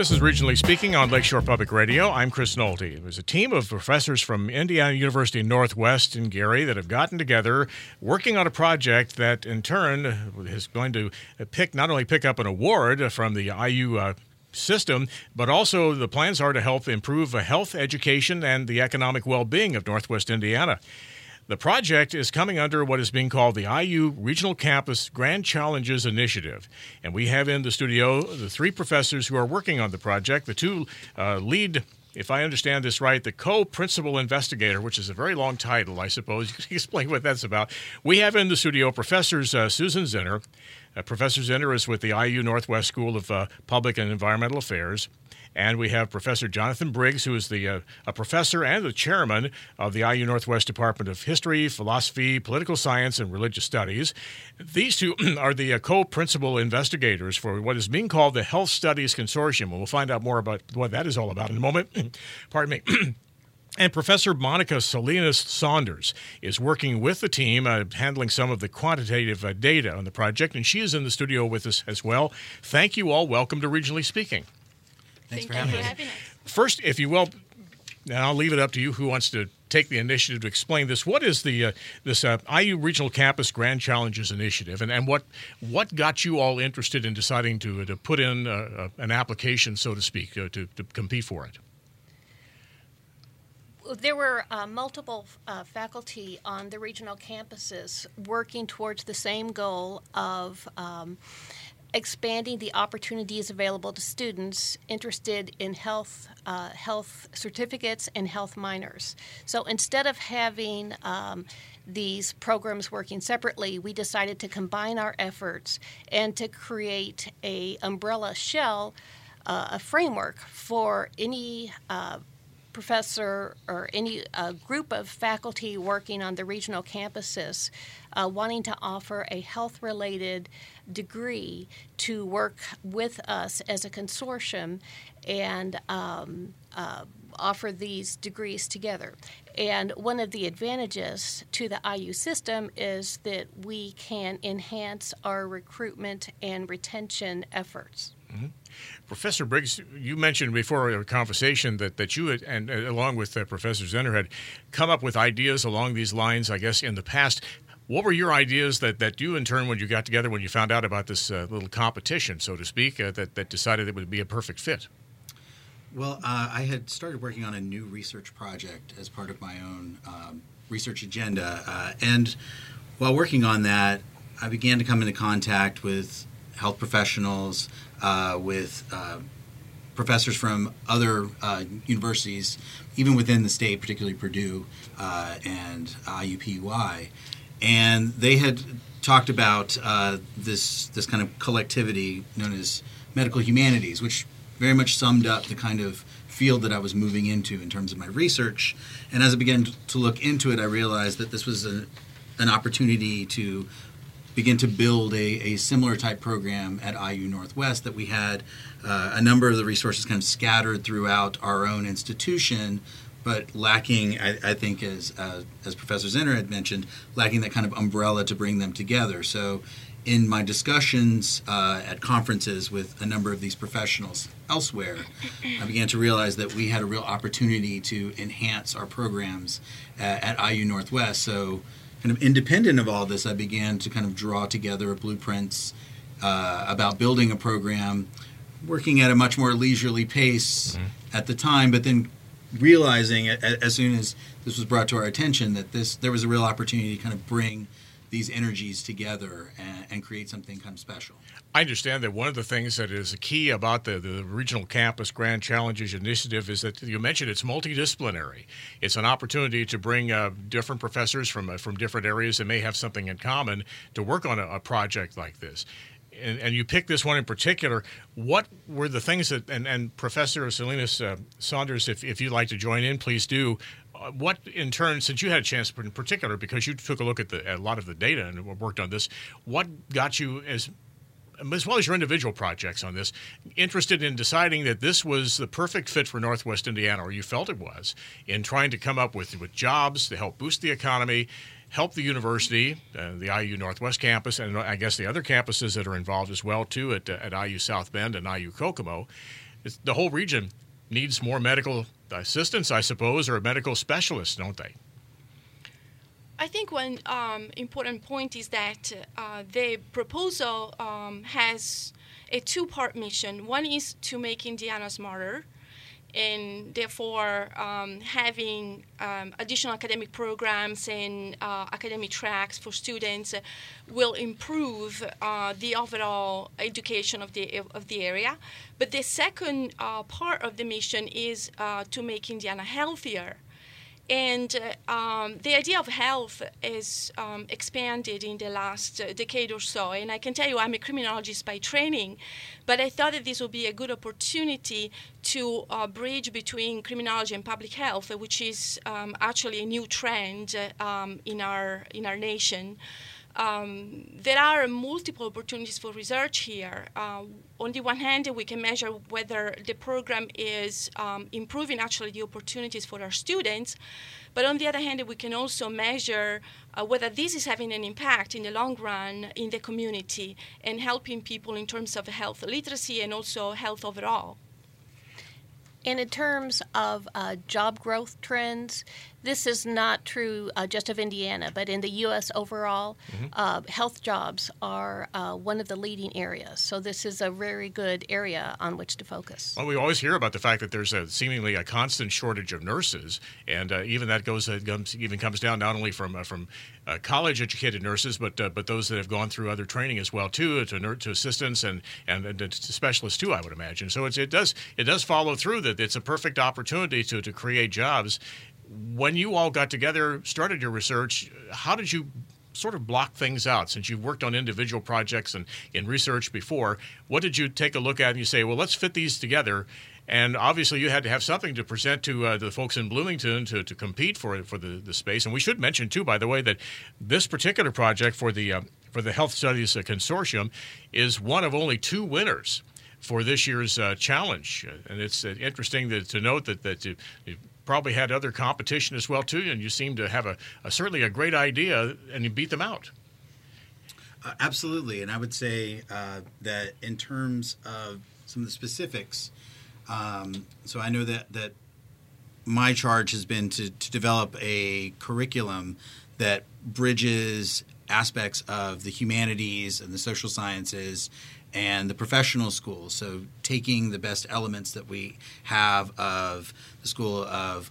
This is Regionally Speaking on Lakeshore Public Radio. I'm Chris Nolte. There's a team of professors from Indiana University Northwest in Gary that have gotten together working on a project that in turn is going to not only pick up an award from the IU system, but also the plans are to help improve health, education, and the economic well-being of Northwest Indiana. The project is coming under what is being called the IU Regional Campus Grand Challenges Initiative. And we have in the studio the three professors who are working on the project, the two lead, if I understand this right, the co-principal investigator, which is a very long title, I suppose. You can explain what that's about. We have in the studio Professors Susan Zinner. Professor Zinner is with the IU Northwest School of Public and Environmental Affairs. And we have Professor Jonathan Briggs, who is a professor and the chairman of the IU Northwest Department of History, Philosophy, Political Science, and Religious Studies. These two are the co-principal investigators for what is being called the Health Studies Consortium. And we'll find out more about what that is all about in a moment. Pardon me. And Professor Monica Salinas-Saunders is working with the team, handling some of the quantitative data on the project, and she is in the studio with us as well. Thank you all. Welcome to Regionally Speaking. Thanks for having us. First, if you will, and I'll leave it up to you who wants to take the initiative to explain this. What is the this IU Regional Campus Grand Challenges Initiative, and what got you all interested in deciding to put in an application, so to speak, to compete for it? There were multiple faculty on the regional campuses working towards the same goal of expanding the opportunities available to students interested in health certificates and health minors. So instead of having these programs working separately, we decided to combine our efforts and to create a umbrella shell, a framework for any professor or any group of faculty working on the regional campuses wanting to offer a health-related degree to work with us as a consortium and offer these degrees together. And one of the advantages to the IU system is that we can enhance our recruitment and retention efforts. Mm-hmm. Professor Briggs, you mentioned before our conversation that you had, and along with Professor Zinner, had come up with ideas along these lines, I guess, in the past. What were your ideas that you, in turn, when you got together, when you found out about this little competition, so to speak, that decided it would be a perfect fit? Well, I had started working on a new research project as part of my own research agenda. And while working on that, I began to come into contact with health professionals, with professors from other universities, even within the state, particularly Purdue and IUPUI. And they had talked about this kind of collectivity known as medical humanities, which very much summed up the kind of field that I was moving into in terms of my research. And as I began to look into it, I realized that this was an opportunity to begin to build a similar type program at IU Northwest, that we had a number of the resources kind of scattered throughout our own institution, but lacking, I think, as Professor Zinner had mentioned, lacking that kind of umbrella to bring them together. So in my discussions at conferences with a number of these professionals elsewhere, I began to realize that we had a real opportunity to enhance our programs at IU Northwest. So kind of independent of all this, I began to kind of draw together blueprints about building a program, working at a much more leisurely pace at the time, but then realizing as soon as this was brought to our attention that there was a real opportunity to kind of bring these energies together and create something kind of special. I understand that one of the things that is key about the Regional Campus Grand Challenges Initiative is that you mentioned it's multidisciplinary. It's an opportunity to bring different professors from different areas that may have something in common to work on a project like this. And you picked this one in particular. What were the things that, and Professor Salinas Saunders, if you'd like to join in, please do. What, in turn, since you had a chance in particular, because you took a look at a lot of the data and worked on this, what got you, as well as your individual projects on this, interested in deciding that this was the perfect fit for Northwest Indiana, or you felt it was, in trying to come up with jobs to help boost the economy, help the university, the IU Northwest campus, and I guess the other campuses that are involved as well, too, at IU South Bend and IU Kokomo. the whole region needs more medical assistants, I suppose, or medical specialists, don't they? I think one important point is that the proposal has a two-part mission. One is to make Indiana smarter, and therefore having additional academic programs and academic tracks for students will improve the overall education of the area. But the second part of the mission is to make Indiana healthier. And the idea of health is expanded in the last decade or so. And I can tell you I'm a criminologist by training, but I thought that this would be a good opportunity to bridge between criminology and public health, which is actually a new trend in our nation. There are multiple opportunities for research here. On the one hand, we can measure whether the program is improving actually the opportunities for our students, but on the other hand, we can also measure whether this is having an impact in the long run in the community and helping people in terms of health literacy and also health overall. And in terms of job growth trends, this is not true just of Indiana, but in the U.S. overall, health jobs are one of the leading areas. So this is a very good area on which to focus. Well, we always hear about the fact that there's seemingly a constant shortage of nurses, and even that comes down not only from college-educated nurses, but those that have gone through other training as well too, to assistants and to specialists too, I would imagine. So it does follow through that it's a perfect opportunity to create jobs. When you all got together, started your research, how did you sort of block things out? Since you've worked on individual projects and in research before, what did you take a look at and you say, well, let's fit these together? And obviously you had to have something to present to the folks in Bloomington to compete for the space. And we should mention, too, by the way, that this particular project for the Health Studies Consortium is one of only 2 winners for this year's challenge. And it's interesting to note that you probably had other competition as well, too, and you seem to have certainly a great idea, and you beat them out. Absolutely, and I would say that in terms of some of the specifics, so I know that my charge has been to develop a curriculum that bridges aspects of the humanities and the social sciences and the professional schools. So taking the best elements that we have of the School of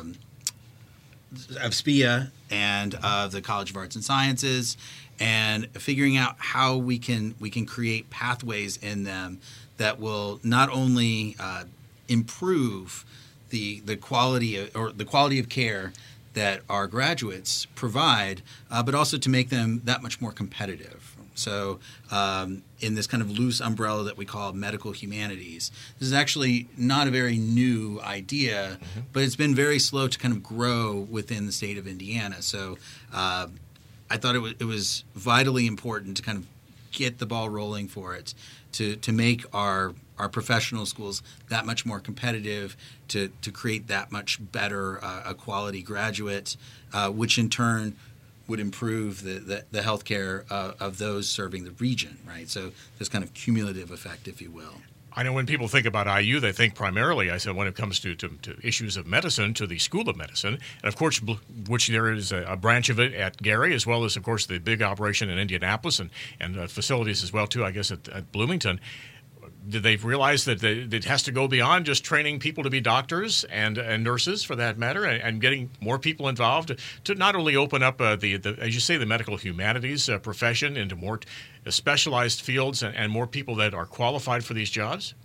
SPIA and of the College of Arts and Sciences, and figuring out how we can create pathways in them that will not only improve the quality of care that our graduates provide, but also to make them that much more competitive. So in this kind of loose umbrella that we call medical humanities, this is actually not a very new idea, but it's been very slow to kind of grow within the state of Indiana. So I thought it was vitally important to kind of get the ball rolling for it, to make our professional schools that much more competitive, to create that much better a quality graduate, which in turn would improve the healthcare of those serving the region, right? So this kind of cumulative effect, if you will. I know when people think about IU, they think primarily, I said, when it comes to issues of medicine, to the School of Medicine, and of course, which there is a branch of it at Gary, as well as, of course, the big operation in Indianapolis and facilities as well, too, I guess, at Bloomington. Did they realize that it has to go beyond just training people to be doctors and nurses, for that matter, and getting more people involved to not only open up the as you say, the medical humanities profession into more specialized fields and more people that are qualified for these jobs?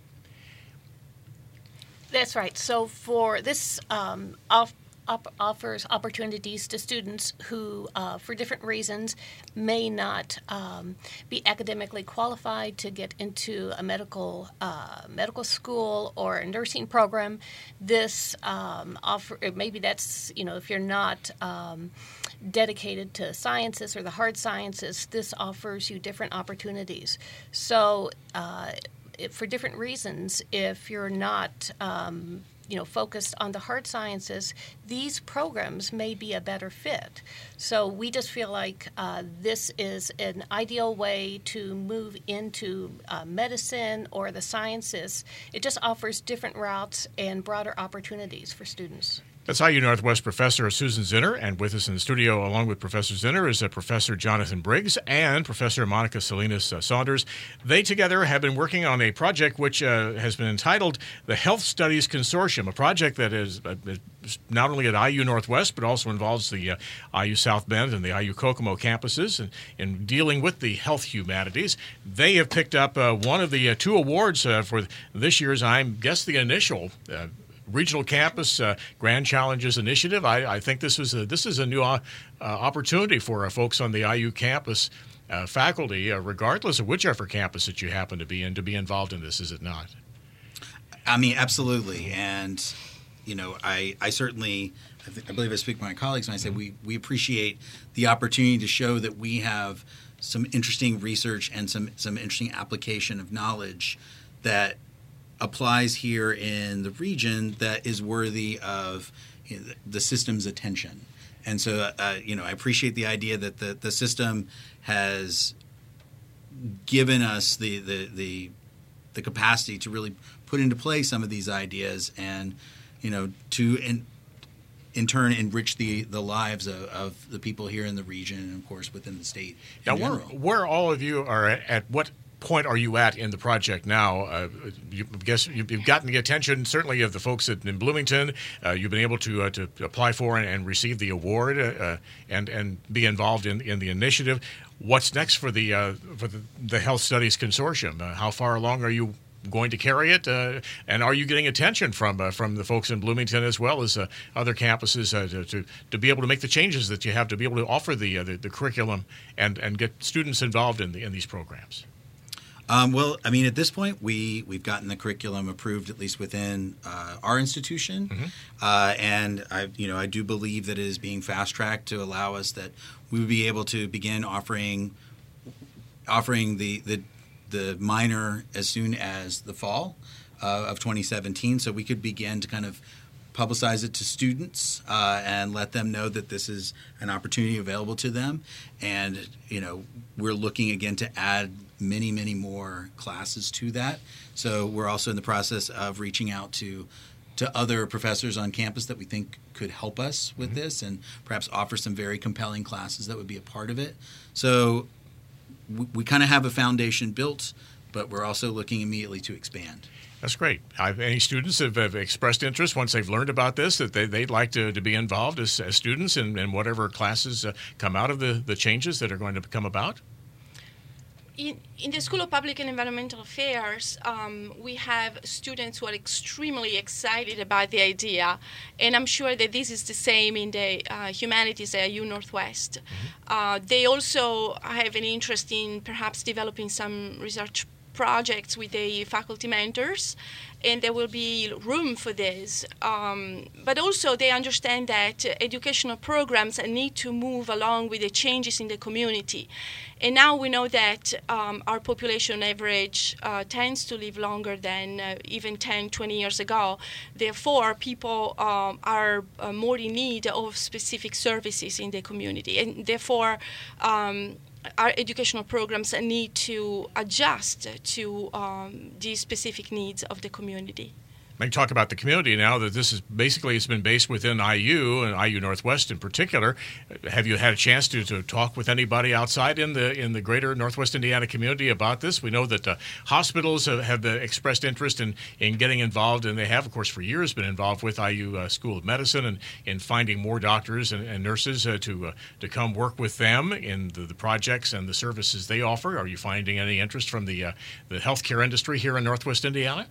That's right. So for this offers opportunities to students who, for different reasons, may not be academically qualified to get into a medical school or a nursing program. This maybe that's, if you're not dedicated to sciences or the hard sciences, this offers you different opportunities. So for different reasons, if you're not focused on the hard sciences, these programs may be a better fit. So we just feel like this is an ideal way to move into medicine or the sciences. It just offers different routes and broader opportunities for students. That's IU Northwest Professor Susan Zinner, and with us in the studio along with Professor Zinner is Professor Jonathan Briggs and Professor Monica Salinas Saunders. They together have been working on a project which has been entitled the Health Studies Consortium, a project that is not only at IU Northwest but also involves the IU South Bend and the IU Kokomo campuses in dealing with the health humanities. They have picked up one of the two awards for this year's, I guess the initial Regional Campus Grand Challenges Initiative. I think this is a new opportunity for folks on the IU campus faculty, regardless of whichever campus that you happen to be in, to be involved in this, is it not? I mean, absolutely. And, I certainly, I believe I speak for my colleagues when I say we appreciate the opportunity to show that we have some interesting research and some interesting application of knowledge that applies here in the region that is worthy of the system's attention. And so, I appreciate the idea that the system has given us the capacity to really put into play some of these ideas and, to in turn enrich the lives of the people here in the region and, of course, within the state in general. Where all of you are at what point are you at in the project now? I guess you've gotten the attention certainly of the folks in Bloomington. You've been able to apply for and receive the award and be involved in the initiative. What's next for the Health Studies Consortium? How far along are you going to carry it? And are you getting attention from the folks in Bloomington as well as other campuses to be able to make the changes that you have to be able to offer the curriculum and get students involved in these programs? Well, I mean, at this point, we've gotten the curriculum approved, at least within our institution, and I do believe that it is being fast tracked to allow us that we would be able to begin offering the minor as soon as the fall of 2017, so we could begin to kind of publicize it to students and let them know that this is an opportunity available to them. And, we're looking again to add many, many more classes to that. So we're also in the process of reaching out to other professors on campus that we think could help us with this and perhaps offer some very compelling classes that would be a part of it. So we kind of have a foundation built, but we're also looking immediately to expand. That's great. Any students have expressed interest once they've learned about this that they'd like to be involved as students in whatever classes come out of the changes that are going to come about? In the School of Public and Environmental Affairs, we have students who are extremely excited about the idea, and I'm sure that this is the same in the humanities at IU Northwest. They also have an interest in perhaps developing some research projects with the faculty mentors, and there will be room for this. But also they understand that educational programs need to move along with the changes in the community. And now we know that our population average tends to live longer than even 10, 20 years ago. Therefore, people are more in need of specific services in the community. And therefore, our educational programs need to adjust to the specific needs of the community. Let me talk about the community now that this is basically it's been based within IU and IU Northwest in particular. Have you had a chance to talk with anybody outside in the greater Northwest Indiana community about this? We know that hospitals have expressed interest in getting involved, and they have, of course, for years been involved with IU School of Medicine and in finding more doctors and nurses to come work with them in the projects and the services they offer. Are you finding any interest from the healthcare industry here in Northwest Indiana?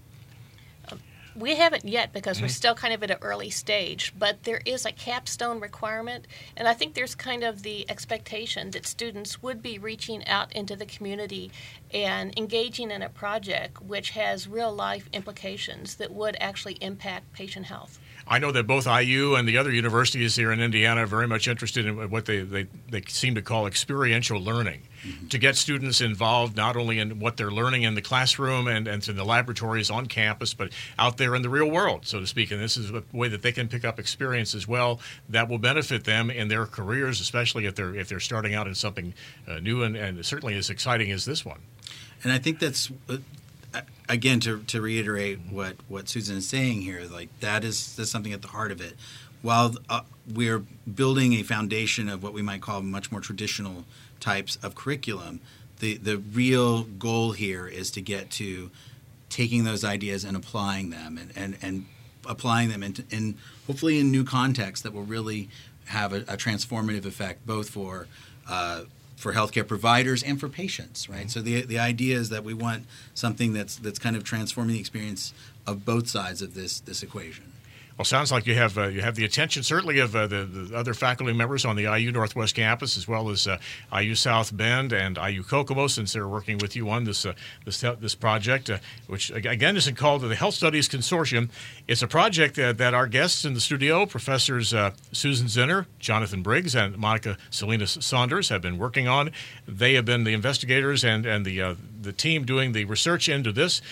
We haven't yet because we're still kind of at an early stage, but there is a capstone requirement, and I think there's kind of the expectation that students would be reaching out into the community and engaging in a project which has real-life implications that would actually impact patient health. I know that both IU and the other universities here in Indiana are very much interested in what they seem to call experiential learning, to get students involved not only in what they're learning in the classroom and in the laboratories on campus, but out there in the real world, so to speak. And this is a way that they can pick up experience as well that will benefit them in their careers, especially if they're starting out in something new and certainly as exciting as this one. And I think that's again, to reiterate what Susan is saying here, like that's something at the heart of it. While we're building a foundation of what we might call much more traditional types of curriculum, the real goal here is to get to taking those ideas and applying them and applying them in hopefully in new contexts that will really have a transformative effect both for healthcare providers and for patients, right? So the idea is that we want something that's kind of transforming the experience of both sides of this equation. Well, sounds like you have the attention certainly of the other faculty members on the IU Northwest campus, as well as IU South Bend and IU Kokomo, since they're working with you on this project, which again is called the Health Studies Consortium. It's a project that our guests in the studio, Professors Susan Zinner, Jonathan Briggs, and Monica Salinas Saunders, have been working on. They have been the investigators and the team doing the research into this.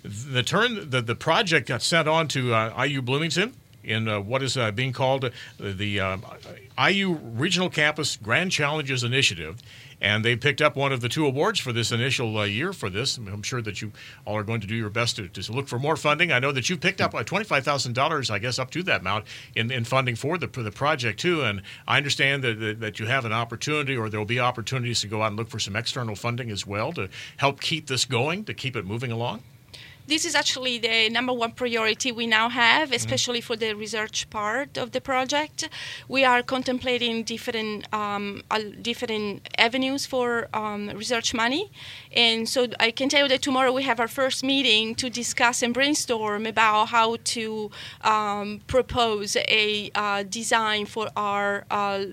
The project got sent on to IU Bloomington in what is being called the IU Regional Campus Grand Challenges Initiative, and they picked up one of the 2 awards for this initial year for this. I'm sure that you all are going to do your best to look for more funding. I know that you picked up $25,000, I guess, up to that amount in funding for the project too, and I understand that you have an opportunity, or there will be opportunities to go out and look for some external funding as well to help keep this going, to keep it moving along. This is actually the number one priority we now have, especially for the research part of the project. We are contemplating different avenues for research money. And so I can tell you that tomorrow we have our first meeting to discuss and brainstorm about how to propose a design for our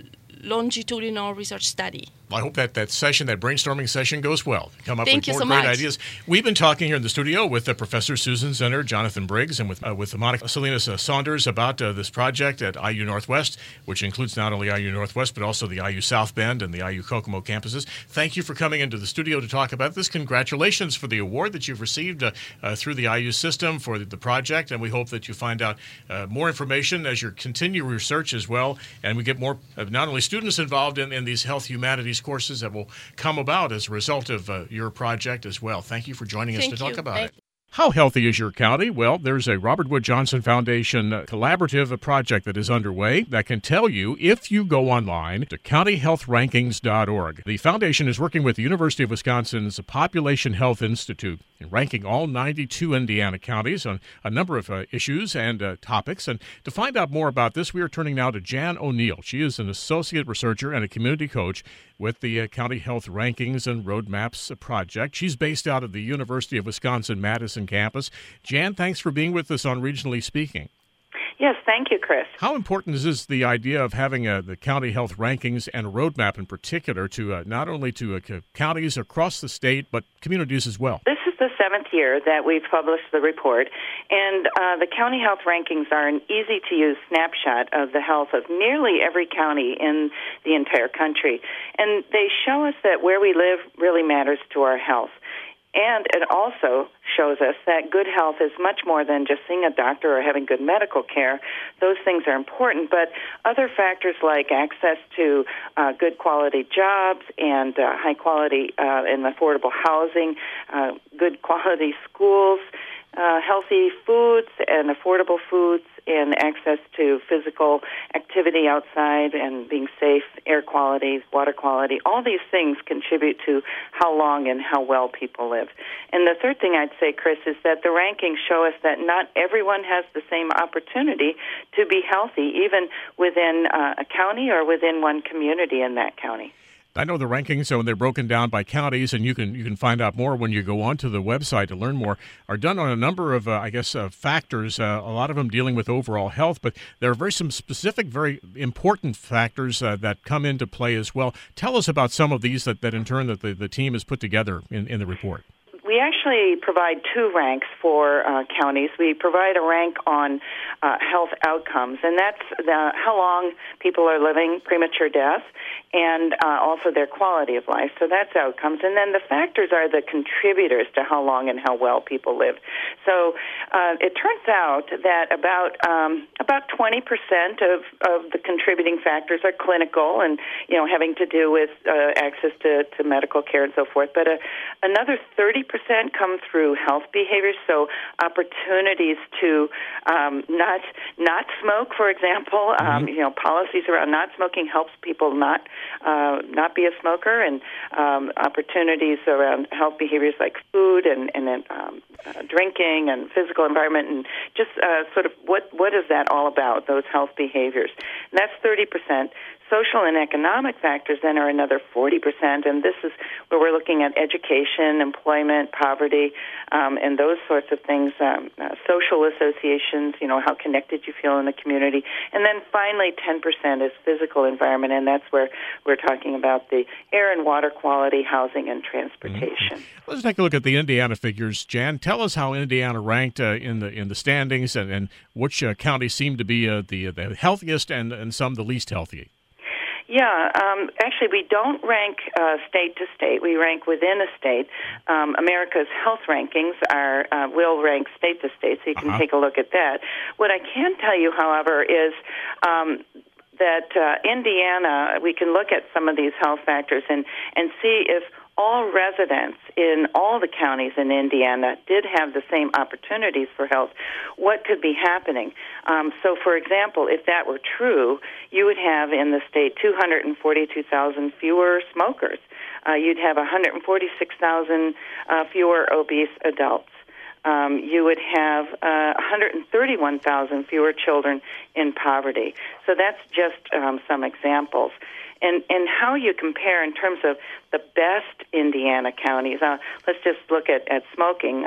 longitudinal research study. I hope that brainstorming session goes well. Come up with more great much. ideas. We've been talking here in the studio with Professor Susan Zinner, Jonathan Briggs, and with Monica Salinas Saunders about this project at IU Northwest, which includes not only IU Northwest, but also the IU South Bend and the IU Kokomo campuses. Thank you for coming into the studio to talk about this. Congratulations for the award that you've received through the IU system for the project, and we hope that you find out more information as you continue research as well, and we get more not only students involved in these health humanities courses that will come about as a result of your project as well. Thank you for joining us to talk about it. How healthy is your county? Well, there's a Robert Wood Johnson Foundation collaborative project that is underway that can tell you if you go online to countyhealthrankings.org. The foundation is working with the University of Wisconsin's Population Health Institute in ranking all 92 Indiana counties on a number of issues and topics. And to find out more about this, we are turning now to Jan O'Neill. She is an associate researcher and a community coach with the County Health Rankings and Roadmaps project. She's based out of the University of Wisconsin-Madison campus. Jan, thanks for being with us on Regionally Speaking. Yes, thank you, Chris. How important is the idea of having the county health rankings and a roadmap in particular to not only to counties across the state, but communities as well? This is the 7th year that we've published the report, and the county health rankings are an easy-to-use snapshot of the health of nearly every county in the entire country, and they show us that where we live really matters to our health. And it also shows us that good health is much more than just seeing a doctor or having good medical care. Those things are important, but other factors like access to good quality jobs and high quality and affordable housing, good quality schools, healthy foods and affordable foods, and access to physical activity outside and being safe, air quality, water quality, all these things contribute to how long and how well people live. And the third thing I'd say, Chris, is that the rankings show us that not everyone has the same opportunity to be healthy, even within a county or within one community in that county. I know the rankings, so they're broken down by counties, and you can find out more when you go onto the website to learn more, are done on a number of, factors, a lot of them dealing with overall health, but there are some specific, very important factors that come into play as well. Tell us about some of these that in turn that the team has put together in the report. We actually actually provide two ranks for counties. We provide a rank on health outcomes, and that's how long people are living, premature death, and also their quality of life. So that's outcomes. And then the factors are the contributors to how long and how well people live. So it turns out that about 20% of the contributing factors are clinical and, having to do with access to medical care and so forth. But another 30% come through health behaviors, so opportunities to not smoke, for example. Policies around not smoking helps people not be a smoker, and opportunities around health behaviors like food and drinking and physical environment, and just sort of what is that all about, those health behaviors. And that's 30%. Social and economic factors then are another 40%, and this is where we're looking at education, employment, poverty, and those sorts of things, social associations, how connected you feel in the community. And then finally 10% is physical environment, and that's where we're talking about the air and water quality, housing, and transportation. Mm-hmm. Let's take a look at the Indiana figures. Jan, tell us how Indiana ranked in the standings, and which counties seem to be the healthiest and some the least healthy. Yeah, actually, we don't rank state to state. We rank within a state. America's health rankings will rank state to state, so you can take a look at that. What I can tell you, however, is that Indiana, we can look at some of these health factors and see if all residents in all the counties in Indiana did have the same opportunities for health, what could be happening? So, for example, if that were true, you would have in the state 242,000 fewer smokers. You'd have 146,000 fewer obese adults. You would have 131,000 fewer children in poverty. So that's just some examples. And how you compare in terms of the best Indiana counties. Let's just look at smoking.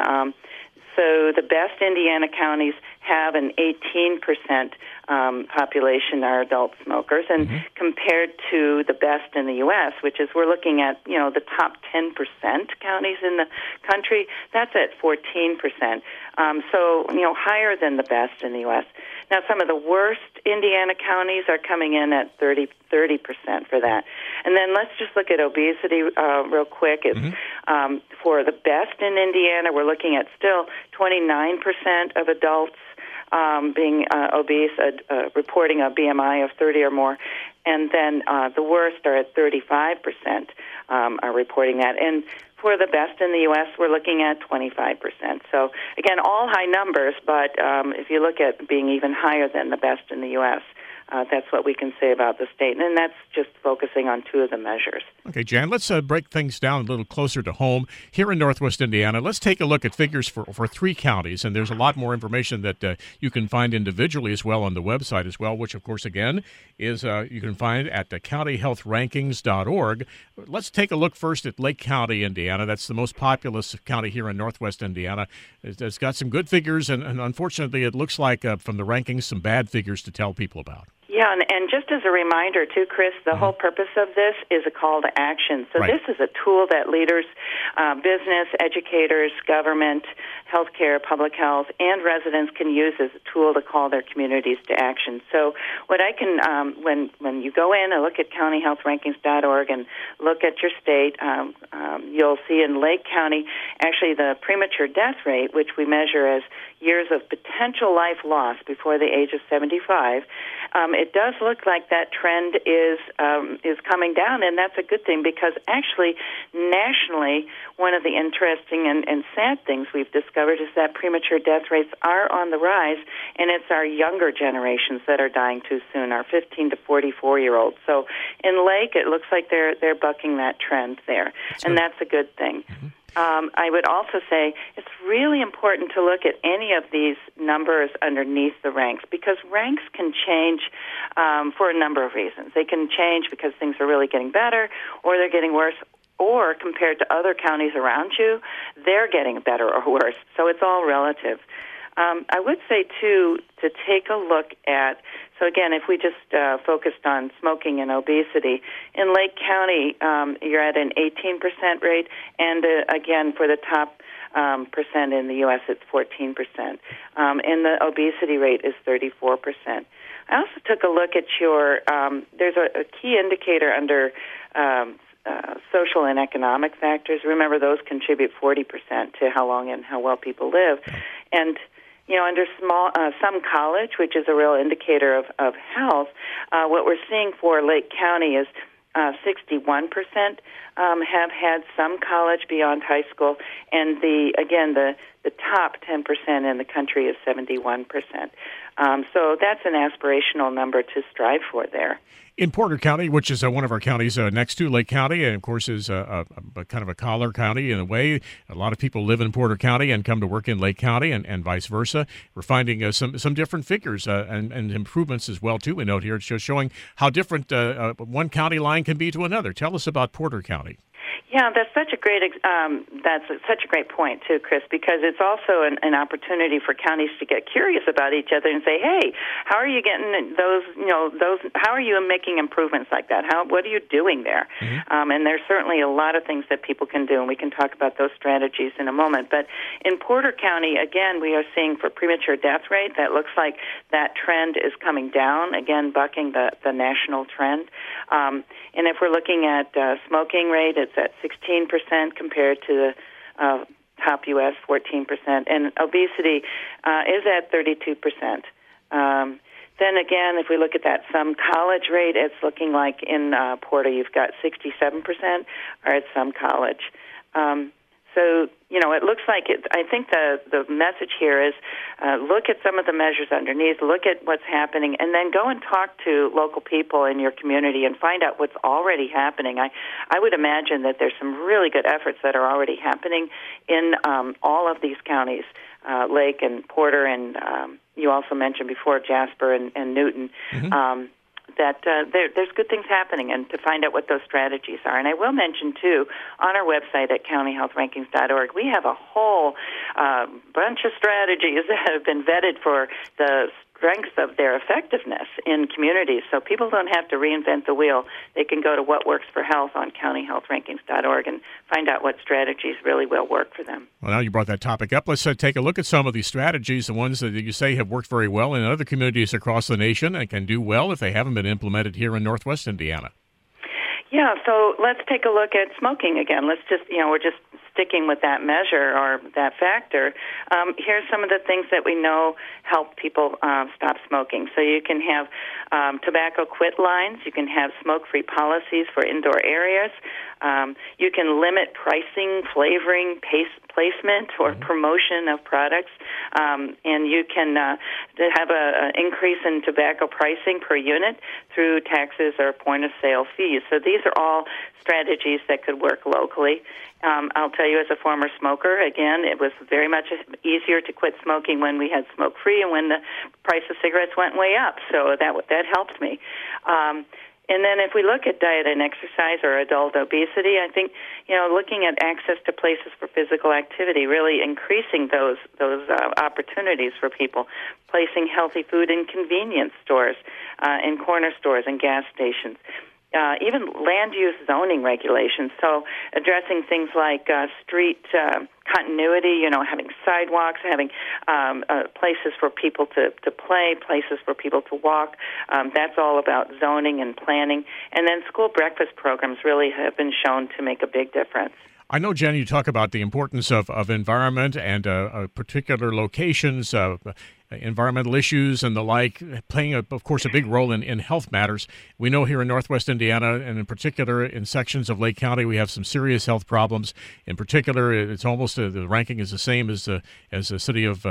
So the best Indiana counties have an 18% population are adult smokers, and compared to the best in the U.S., which is we're looking at the top 10% counties in the country, that's at 14%. So higher than the best in the U.S. Now, some of the worst Indiana counties are coming in at 30% for that. And then let's just look at obesity real quick. For the best in Indiana, we're looking at still 29% of adults being obese, reporting a BMI of 30 or more. And then the worst are at 35% are reporting that. And for the best in the U.S., we're looking at 25%. So, again, all high numbers, but if you look at being even higher than the best in the U.S., that's what we can say about the state. And that's just focusing on two of the measures. Okay, Jan, let's break things down a little closer to home. Here in Northwest Indiana, let's take a look at figures for three counties. And there's a lot more information that you can find individually as well on the website as well, which, of course, again, is you can find at countyhealthrankings.org. Let's take a look first at Lake County, Indiana. That's the most populous county here in Northwest Indiana. It's got some good figures, and unfortunately, it looks like from the rankings, some bad figures to tell people about. Yeah, and just as a reminder, too, Chris, the whole purpose of this is a call to action. So this is a tool that leaders, business, educators, government, healthcare, public health, and residents can use as a tool to call their communities to action. So what I can, when you go in and look at countyhealthrankings.org and look at your state, you'll see in Lake County, actually the premature death rate, which we measure as years of potential life loss before the age of 75, it does look like that trend is coming down, and that's a good thing because actually nationally one of the interesting and sad things we've discovered is that premature death rates are on the rise, and it's our younger generations that are dying too soon, our 15 to 44-year-olds. So in Lake, it looks like they're bucking that trend there, that's a good thing. I would also say it's really important to look at any of these numbers underneath the ranks because ranks can change for a number of reasons. They can change because things are really getting better or they're getting worse, or compared to other counties around you, they're getting better or worse. So it's all relative. I would say, too, to take a look at, so again, if we just focused on smoking and obesity, in Lake County, you're at an 18% rate, and again, for the top percent. In the U.S., it's 14%. And the obesity rate is 34%. I also took a look at your, there's a key indicator under social and economic factors. Remember, those contribute 40% to how long and how well people live. And under some college, which is a real indicator of health, what we're seeing for Lake County is 61% have had some college beyond high school, and the top 10% in the country is 71%. So that's an aspirational number to strive for there. In Porter County, which is one of our counties next to Lake County, and of course is a kind of a collar county in a way. A lot of people live in Porter County and come to work in Lake County, and vice versa. We're finding some different figures and improvements as well too. We note here it's just showing how different one county line can be to another. Tell us about Porter County. Yeah, that's such a great point too, Chris, because it's also an opportunity for counties to get curious about each other and say, hey, how are you getting those? How are you making improvements like that? What are you doing there? Mm-hmm. And there's certainly a lot of things that people can do, and we can talk about those strategies in a moment. But in Porter County, again, we are seeing for premature death rate that looks like that trend is coming down, again, bucking the national trend. And if we're looking at smoking rate, it's at 16% compared to the top U.S. 14%, and obesity is at 32%. Then again, if we look at that some college rate, it's looking like in Porter you've got 67% are at some college. So, it looks like I think the message here is look at some of the measures underneath, look at what's happening, and then go and talk to local people in your community and find out what's already happening. I would imagine that there's some really good efforts that are already happening in all of these counties, Lake and Porter, and you also mentioned before Jasper and Newton. Mm-hmm. That there's good things happening, and to find out what those strategies are. And I will mention, too, on our website at countyhealthrankings.org, we have a whole bunch of strategies that have been vetted for the strength of their effectiveness in communities. So people don't have to reinvent the wheel. They can go to What Works for Health on countyhealthrankings.org and find out what strategies really will work for them. Well, now you brought that topic up. Let's take a look at some of these strategies, the ones that you say have worked very well in other communities across the nation and can do well if they haven't been implemented here in Northwest Indiana. Yeah, so let's take a look at smoking again. Let's just, we're just sticking with that measure or that factor. Here's some of the things that we know help people stop smoking. So you can have tobacco quit lines. You can have smoke-free policies for indoor areas. You can limit pricing, flavoring, placement, or promotion of products. And you can have an increase in tobacco pricing per unit through taxes or point-of-sale fees. So these are all strategies that could work locally. I'll tell you, as a former smoker, again, it was very much easier to quit smoking when we had smoke-free and when the price of cigarettes went way up. So that helped me. And then if we look at diet and exercise or adult obesity, I think, looking at access to places for physical activity, really increasing those opportunities for people, placing healthy food in convenience stores, in corner stores and gas stations. Even land use zoning regulations, so addressing things like street continuity, having sidewalks, having places for people to play, places for people to walk. That's all about zoning and planning. And then school breakfast programs really have been shown to make a big difference. I know, Jen, you talk about the importance of environment and particular locations, environmental issues and the like, playing, of course, a big role in health matters. We know here in Northwest Indiana, and in particular in sections of Lake County, we have some serious health problems. In particular, it's almost the ranking is the same as the city of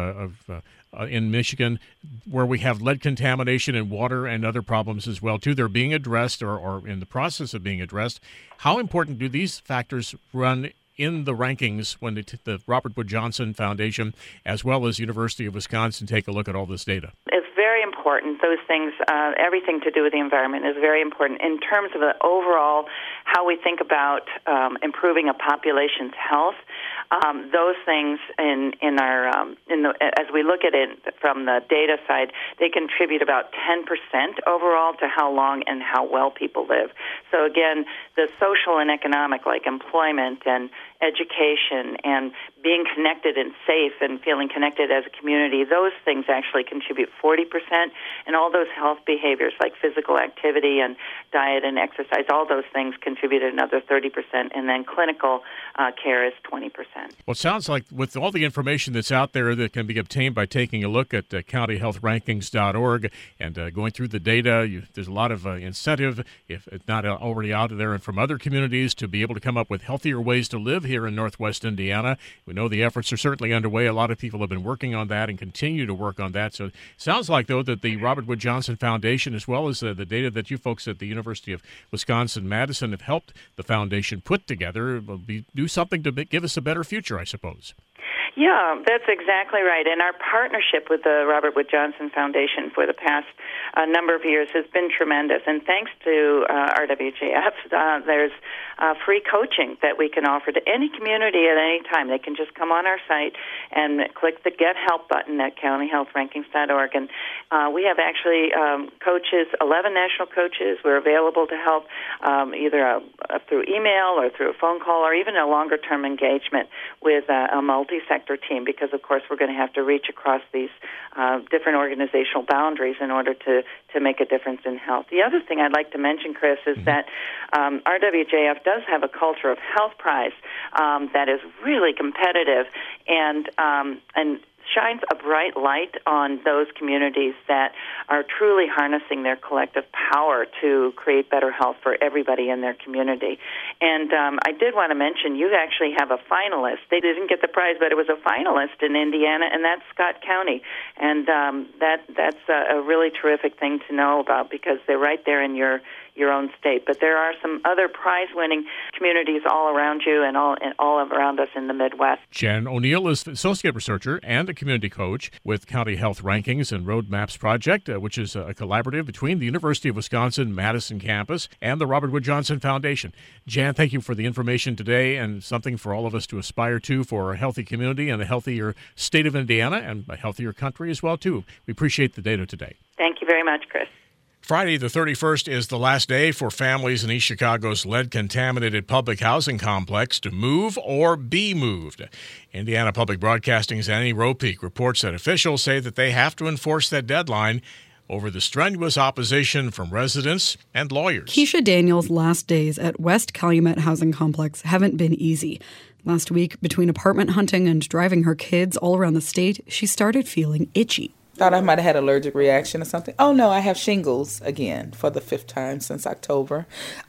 in Michigan, where we have lead contamination in water and other problems as well, too. They're being addressed or in the process of being addressed. How important do these factors run in the rankings when the Robert Wood Johnson Foundation, as well as University of Wisconsin, take a look at all this data? It's very important. Those things, everything to do with the environment is very important in terms of the overall how we think about improving a population's health. those things as we look at it from the data side, they contribute about 10% overall to how long and how well people live. So again, the social and economic, like employment and education and being connected and safe and feeling connected as a community, those things actually contribute 40%. And all those health behaviors like physical activity and diet and exercise, all those things contribute another 30%. And then clinical care is 20%. Well, it sounds like with all the information that's out there that can be obtained by taking a look at countyhealthrankings.org and going through the data, there's a lot of incentive, if it's not already out there, and from other communities to be able to come up with healthier ways to live here in Northwest Indiana. We know the efforts are certainly underway. A lot of people have been working on that and continue to work on that. So it sounds like, though, that the Robert Wood Johnson Foundation, as well as the data that you folks at the University of Wisconsin-Madison have helped the foundation put together, will do something to give us a better future, I suppose. Yeah, that's exactly right. And our partnership with the Robert Wood Johnson Foundation for the past number of years has been tremendous. And thanks to RWJF, there's free coaching that we can offer to any community at any time. They can just come on our site and click the Get Help button at countyhealthrankings.org. And we have actually coaches, 11 national coaches. We're available to help either through email or through a phone call or even a longer-term engagement with a multi-sector team, because, of course, we're going to have to reach across these different organizational boundaries in order to make a difference in health. The other thing I'd like to mention, Chris, is that RWJF does have a culture of health prize that is really competitive and shines a bright light on those communities that are truly harnessing their collective power to create better health for everybody in their community. And I did want to mention, you actually have a finalist. They didn't get the prize, but it was a finalist in Indiana, and that's Scott County. And that's a really terrific thing to know about, because they're right there in your own state. But there are some other prize-winning communities all around you and all around us in the Midwest. Jan O'Neill is associate researcher and a community coach with County Health Rankings and Roadmaps Project, which is a collaborative between the University of Wisconsin-Madison campus and the Robert Wood Johnson Foundation. Jan, thank you for the information today, and something for all of us to aspire to for a healthy community and a healthier state of Indiana and a healthier country as well, too. We appreciate the data today. Thank you very much, Chris. Friday the 31st is the last day for families in East Chicago's lead-contaminated public housing complex to move or be moved. Indiana Public Broadcasting's Annie Ropeek reports that officials say that they have to enforce that deadline over the strenuous opposition from residents and lawyers. Keisha Daniels' last days at West Calumet Housing Complex haven't been easy. Last week, between apartment hunting and driving her kids all around the state, she started feeling itchy. Thought I might have had an allergic reaction or something. Oh, no, I have shingles again for the 5th time since October.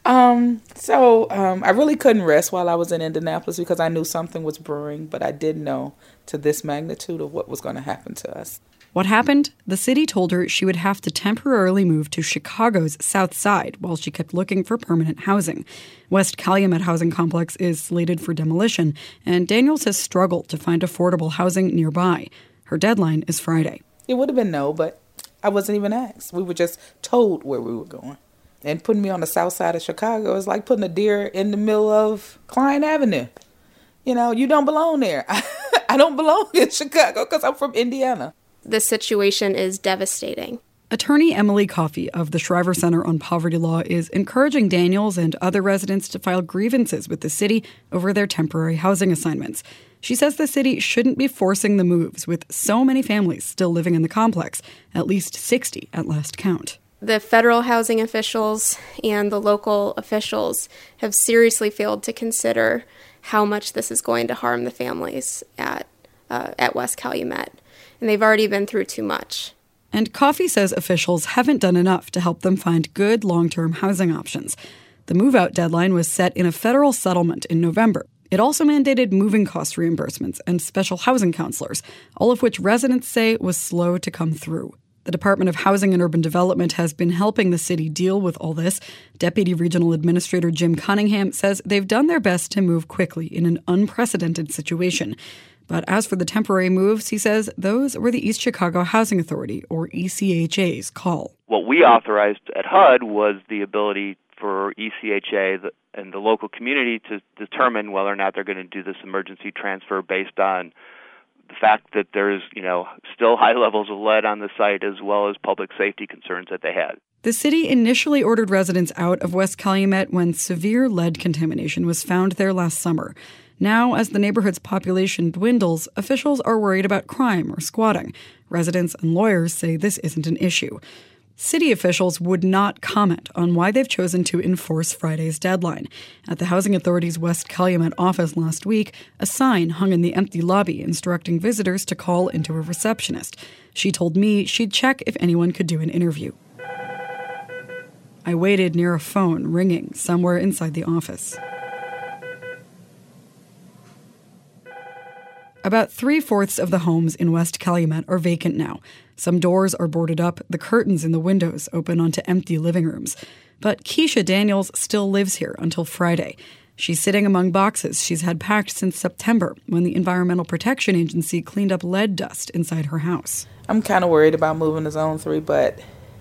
So I really couldn't rest while I was in Indianapolis because I knew something was brewing, but I didn't know to this magnitude of what was going to happen to us. What happened? The city told her she would have to temporarily move to Chicago's South Side while she kept looking for permanent housing. West Calumet Housing Complex is slated for demolition, and Daniels has struggled to find affordable housing nearby. Her deadline is Friday. It would have been no, but I wasn't even asked. We were just told where we were going. And putting me on the south side of Chicago is like putting a deer in the middle of Klein Avenue. You know, you don't belong there. I don't belong in Chicago because I'm from Indiana. The situation is devastating. Attorney Emily Coffey of the Shriver Center on Poverty Law is encouraging Daniels and other residents to file grievances with the city over their temporary housing assignments. She says the city shouldn't be forcing the moves with so many families still living in the complex, at least 60 at last count. The federal housing officials and the local officials have seriously failed to consider how much this is going to harm the families at West Calumet. And they've already been through too much. And Coffey says officials haven't done enough to help them find good long-term housing options. The move-out deadline was set in a federal settlement in November. It also mandated moving cost reimbursements and special housing counselors, all of which residents say was slow to come through. The Department of Housing and Urban Development has been helping the city deal with all this. Deputy Regional Administrator Jim Cunningham says they've done their best to move quickly in an unprecedented situation. But as for the temporary moves, he says those were the East Chicago Housing Authority, or ECHA's, call. What we authorized at HUD was the ability for ECHA and the local community to determine whether or not they're going to do this emergency transfer based on the fact that there's, still high levels of lead on the site, as well as public safety concerns that they had. The city initially ordered residents out of West Calumet when severe lead contamination was found there last summer. Now, as the neighborhood's population dwindles, officials are worried about crime or squatting. Residents and lawyers say this isn't an issue. City officials would not comment on why they've chosen to enforce Friday's deadline. At the Housing Authority's West Calumet office last week, a sign hung in the empty lobby instructing visitors to call into a receptionist. She told me she'd check if anyone could do an interview. I waited near a phone ringing somewhere inside the office. About 3/4 of the homes in West Calumet are vacant now. Some doors are boarded up, the curtains in the windows open onto empty living rooms. But Keisha Daniels still lives here until Friday. She's sitting among boxes she's had packed since September, when the Environmental Protection Agency cleaned up lead dust inside her house. I'm kind of worried about moving to Zone 3, but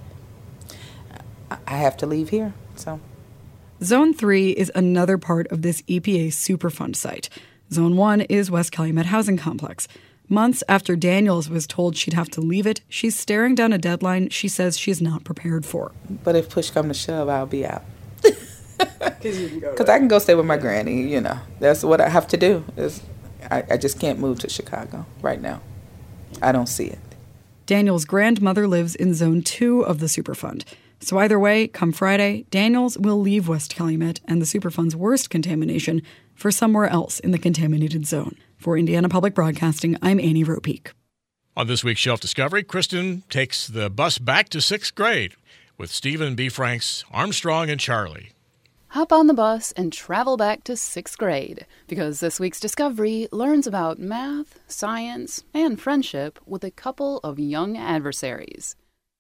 I have to leave here, so. Zone 3 is another part of this EPA Superfund site. Zone 1 is West Calumet Housing Complex. Months after Daniels was told she'd have to leave it, she's staring down a deadline she says she's not prepared for. But if push come to shove, I'll be out. Because I can go stay with my granny, That's what I have to do. I just can't move to Chicago right now. I don't see it. Daniels' grandmother lives in Zone 2 of the Superfund. So either way, come Friday, Daniels will leave West Calumet and the Superfund's worst contamination for somewhere else in the contaminated zone. For Indiana Public Broadcasting, I'm Annie Ropeek. On this week's Shelf Discovery, Kristen takes the bus back to 6th grade with Stephen B. Frank's Armstrong and Charlie. Hop on the bus and travel back to 6th grade, because this week's Discovery learns about math, science, and friendship with a couple of young adversaries.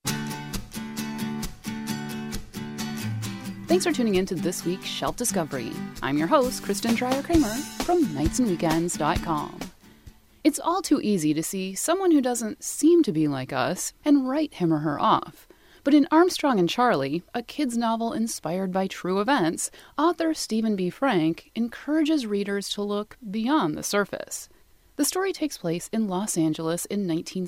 Thanks for tuning in to this week's Shelf Discovery. I'm your host, Kristen Dreyer-Kramer from nightsandweekends.com. It's all too easy to see someone who doesn't seem to be like us and write him or her off. But in Armstrong and Charlie, a kid's novel inspired by true events, author Stephen B. Frank encourages readers to look beyond the surface. The story takes place in Los Angeles in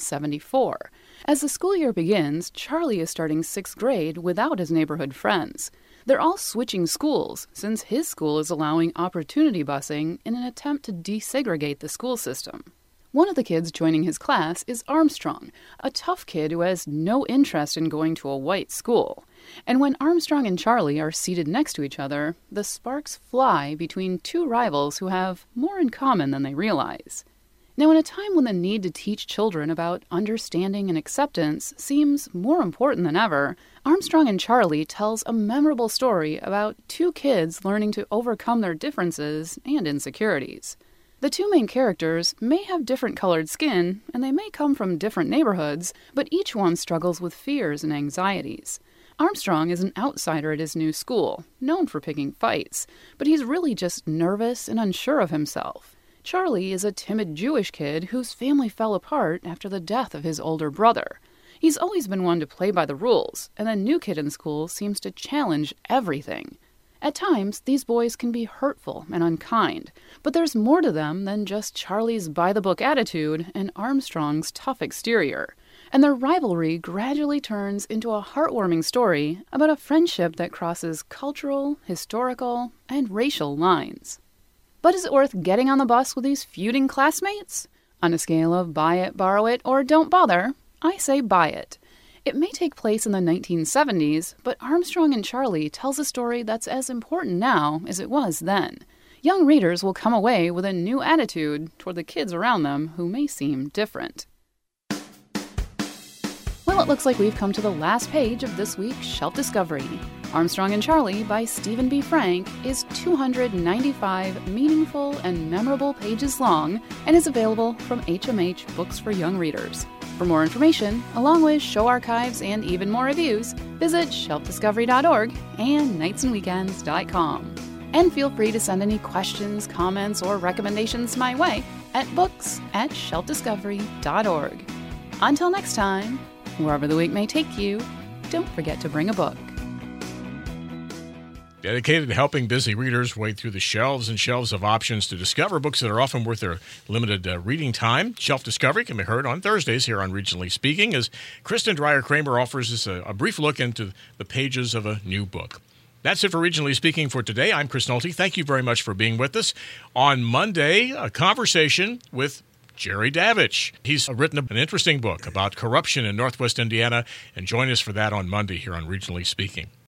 1974. As the school year begins, Charlie is starting 6th grade without his neighborhood friends. They're all switching schools, since his school is allowing opportunity busing in an attempt to desegregate the school system. One of the kids joining his class is Armstrong, a tough kid who has no interest in going to a white school. And when Armstrong and Charlie are seated next to each other, the sparks fly between two rivals who have more in common than they realize. Now, in a time when the need to teach children about understanding and acceptance seems more important than ever, Armstrong and Charlie tells a memorable story about two kids learning to overcome their differences and insecurities. The two main characters may have different colored skin, and they may come from different neighborhoods, but each one struggles with fears and anxieties. Armstrong is an outsider at his new school, known for picking fights, but he's really just nervous and unsure of himself. Charlie is a timid Jewish kid whose family fell apart after the death of his older brother. He's always been one to play by the rules, and the new kid in school seems to challenge everything. At times, these boys can be hurtful and unkind, but there's more to them than just Charlie's by-the-book attitude and Armstrong's tough exterior. And their rivalry gradually turns into a heartwarming story about a friendship that crosses cultural, historical, and racial lines. But is it worth getting on the bus with these feuding classmates? On a scale of buy it, borrow it, or don't bother, I say buy it. It may take place in the 1970s, but Armstrong and Charlie tells a story that's as important now as it was then. Young readers will come away with a new attitude toward the kids around them who may seem different. Well, it looks like we've come to the last page of this week's Shelf Discovery. Armstrong and Charlie by Stephen B. Frank is 295 meaningful and memorable pages long and is available from HMH Books for Young Readers. For more information, along with show archives and even more reviews, visit shelfdiscovery.org and nightsandweekends.com. And feel free to send any questions, comments, or recommendations my way at books@shelfdiscovery.org. Until next time, wherever the week may take you, don't forget to bring a book. dedicated to helping busy readers wade through the shelves and shelves of options to discover books that are often worth their limited reading time. Shelf Discovery can be heard on Thursdays here on Regionally Speaking as Kristen Dreyer-Kramer offers us a brief look into the pages of a new book. That's it for Regionally Speaking for today. I'm Chris Nolte. Thank you very much for being with us. On Monday, a conversation with Jerry Davich. He's written an interesting book about corruption in Northwest Indiana, and join us for that on Monday here on Regionally Speaking.